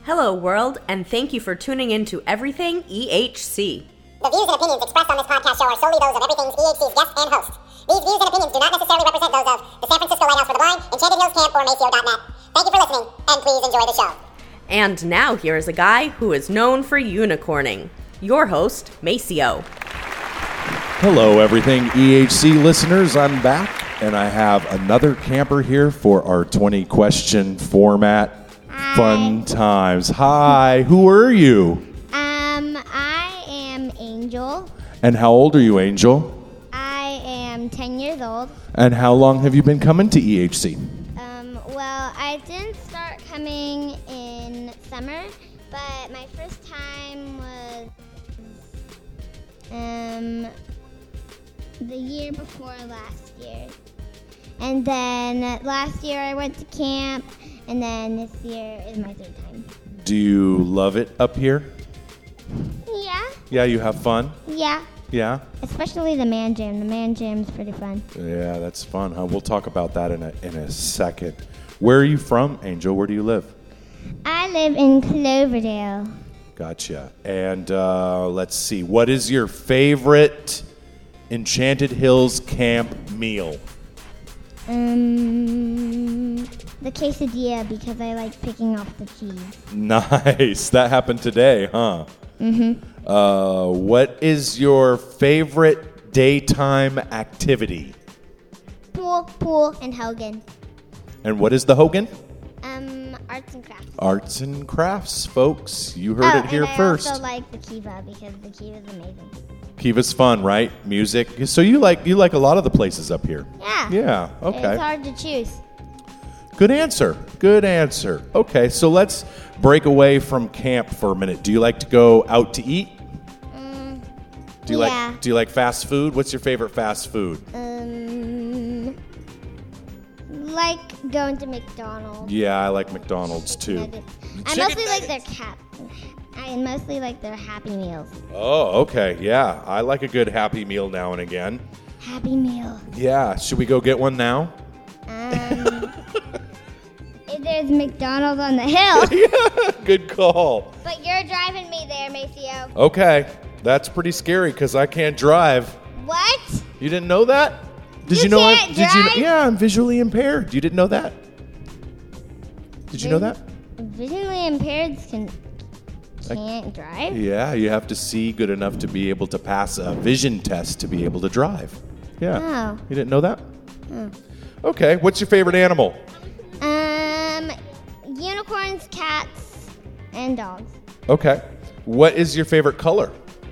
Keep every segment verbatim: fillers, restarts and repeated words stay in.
Hello, world, and thank you for tuning in to Everything E H C. The views and opinions expressed on this podcast show are solely those of Everything's E H C's guests and hosts. These views and opinions do not necessarily represent those of the San Francisco Lighthouse for the Blind, Enchanted Hills Camp, or Maceo dot net. Thank you for listening, and please enjoy the show. And now here is a guy who is known for unicorning. Your host, Maceo. Hello, Everything E H C listeners. I'm back, and I have another camper here for our twenty question format. Hi. Fun times. Hi, who are you? Um, I am Angel. And how old are you, Angel? I am ten years old. And how long have you been coming to E H C? Um, well, I didn't start coming in summer, but my first time was um the year before last year. And then last year I went to camp, and then this year is my third time. Do you love it up here? Yeah, Yeah, you have fun? yeah. Yeah? Especially the man jam. The man jam's pretty fun. Yeah, that's fun, huh? We'll talk about that in a, in a second. Where are you from, Angel? Where do you live? I live in Cloverdale. Gotcha. And uh, let's see. What is your favorite Enchanted Hills camp meal? Um, the quesadilla, because I like picking off the cheese. Nice. That happened today, huh? Mm-hmm. Uh, what is your favorite daytime activity? Pool, pool, and Hogan. And what is the Hogan? Um, arts and crafts. Arts and crafts, folks. You heard oh, it here and I first. I also like the Kiva, because the Kiva is amazing. Kiva's fun, right? Music. So you like you like a lot of the places up here. Yeah. Yeah. Okay. It's hard to choose. Good answer. Good answer. Okay, so let's break away from camp for a minute. Do you like to go out to eat? Um, Do you yeah. like Do you like fast food? What's your favorite fast food? Um, like going to McDonald's. Yeah, I like McDonald's too. Nuggets. I Chicken mostly like their nuggets. cap. I mostly like their Happy Meals. Oh, okay. Yeah, I like a good Happy Meal now and again. Happy Meal. Yeah, should we go get one now? Um, if there's McDonald's on the hill. Good call. But you're driving me there, Maceo. Okay, that's pretty scary because I can't drive. What? You didn't know that? Did You you know? I, can't did you? drive? Yeah, I'm visually impaired. You didn't know that? Did you know that? Visually impaired can can't drive. Yeah, you have to see good enough to be able to pass a vision test to be able to drive. Yeah. Oh. You didn't know that? Oh. Okay. What's your favorite animal? Um, unicorns, cats, and dogs. Okay. What is your favorite color?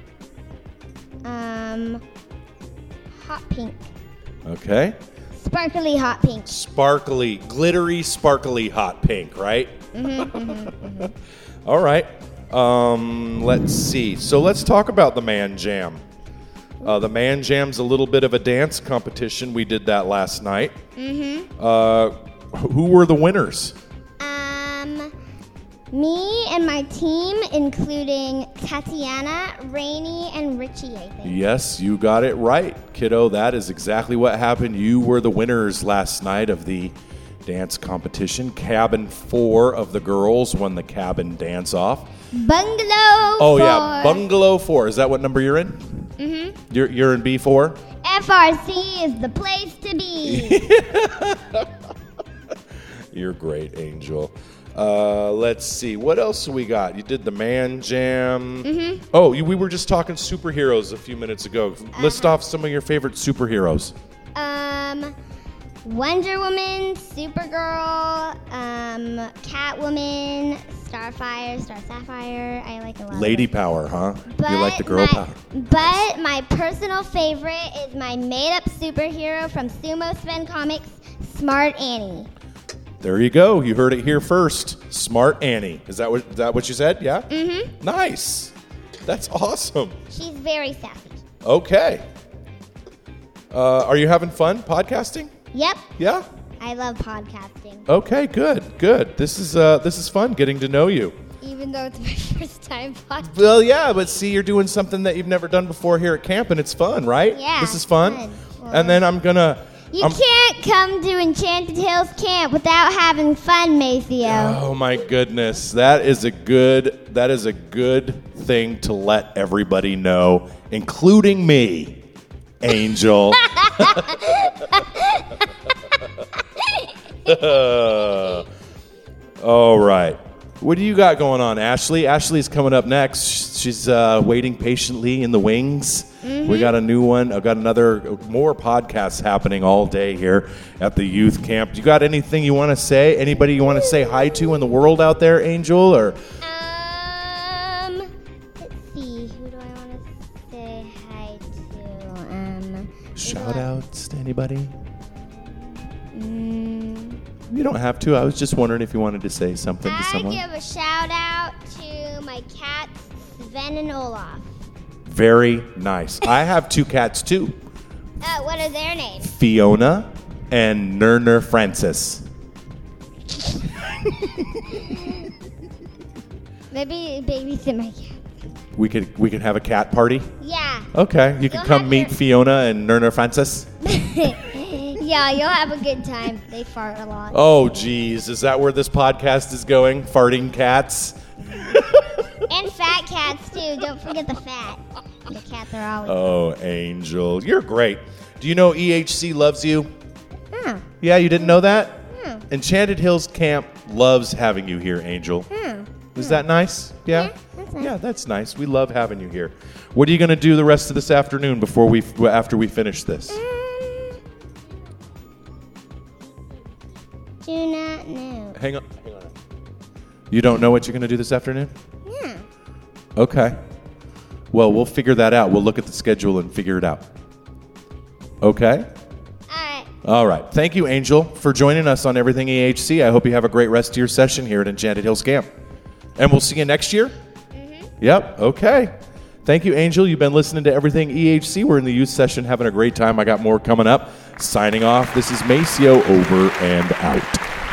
Um, hot pink, Okay. sparkly hot pink. Sparkly, glittery, sparkly hot pink, right? Mm-hmm, mm-hmm, mm-hmm. All right. Um, let's see. So let's talk about the Man Jam. Uh, the Man Jam's a little bit of a dance competition. We did that last night. Mm-hmm. Uh, who were the winners? Um, me and my team, including Tatiana, Rainey, and Richie, I think. Yes, you got it right, kiddo. That is exactly what happened. You were the winners last night of the dance competition. Cabin four of the girls won the cabin dance off. Bungalow Oh, four. yeah, Bungalow four. Is that what number you're in? Mm-hmm. You're, you're in B four? F R C is the place to be. You're great, Angel. Uh, let's see. What else we got? You did the Man Jam. Mm-hmm. Oh, you, we were just talking superheroes a few minutes ago. List Uh-huh. off some of your favorite superheroes. Um, Wonder Woman, Supergirl, um, Catwoman, Starfire, Star Sapphire. I like a lot. Lady of them. power, huh? But you like the girl my, power. But my personal favorite is my made-up superhero from Sumo Sven Comics, Smart Annie. There you go. You heard it here first. Smart Annie. Is that what, is that what you said? Yeah? Mm-hmm. Nice. That's awesome. She's very sassy. Okay. Uh, are you having fun podcasting? Yep. Yeah? I love podcasting. Okay, good, good. This is uh, this is fun getting to know you. Even though it's my first time podcasting. Well, yeah, but see, you're doing something that you've never done before here at camp, and it's fun, right? Yeah, This is fun. fun. Well- And then I'm gonna You I'm- can't come to Enchanted Hills Camp without having fun, Maceo. Oh my goodness, that is a good that is a good thing to let everybody know, including me, Angel. All right. What do you got going on, Ashley? Ashley's coming up next. She's uh, waiting patiently in the wings. Mm-hmm. We got a new one. I've got another, more podcasts happening all day here at the youth camp. You got anything you want to say? Anybody you want to say hi to in the world out there, Angel? Or Um, let's see. Who do I want to say hi to? Um, shout outs to anybody? Mm, You don't have to. I was just wondering if you wanted to say something to I someone. give a shout out to my cats, Sven and Olaf. Very nice. I have two cats too, Uh, what are their names? Fiona and Nerner Francis. Maybe babysit my cat. We could we could have a cat party. Yeah. Okay, you can You'll come have meet your- Fiona and Nerner Francis. Yeah, you'll have a good time. They fart a lot. Oh, geez, is that where this podcast is going? Farting cats. And fat cats, too. Don't forget the fat. The cats are always... Oh, Angel, you're great. Do you know E H C loves you? Oh. Yeah, you didn't know that? Hmm. Enchanted Hills Camp loves having you here, Angel. Hmm. Is that nice? Yeah? Yeah, that's nice. Yeah, that's nice. We love having you here. What are you going to do the rest of this afternoon before we after we finish this? Um, do not know. Hang on. Hang on. You don't know what you're going to do this afternoon? Yeah. Okay. Well, we'll figure that out. We'll look at the schedule and figure it out. Okay? All right. All right. Thank you, Angel, for joining us on Everything E H C. I hope you have a great rest of your session here at Enchanted Hills Camp. And we'll see you next year? Mm-hmm. Yep. Okay. Thank you, Angel. You've been listening to Everything E H C. We're in the youth session having a great time. I got more coming up. Signing off. This is Maceo, over and out.